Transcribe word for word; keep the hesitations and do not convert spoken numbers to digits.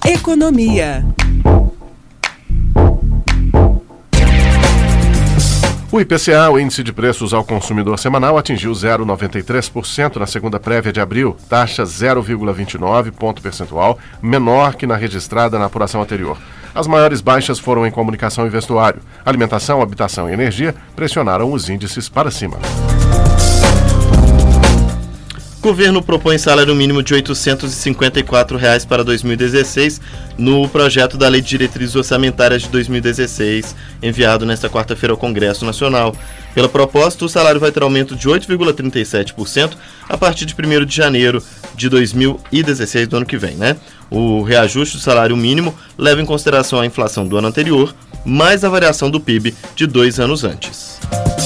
Economia. O I P C A, o Índice de Preços ao Consumidor Semanal, atingiu zero vírgula noventa e três por cento na segunda prévia de abril, taxa zero vírgula vinte e nove ponto percentual, menor que na registrada na apuração anterior. As maiores baixas foram em comunicação e vestuário. Alimentação, habitação e energia pressionaram os índices para cima. O governo propõe salário mínimo de oitocentos e cinquenta e quatro reais para dois mil e dezesseis no projeto da Lei de Diretrizes Orçamentárias de dois mil e dezesseis, enviado nesta quarta-feira ao Congresso Nacional. Pela proposta, o salário vai ter aumento de oito vírgula trinta e sete por cento a partir de primeiro de janeiro de dois mil e dezesseis, do ano que vem, né? O reajuste do salário mínimo leva em consideração a inflação do ano anterior, mais a variação do P I B de dois anos antes.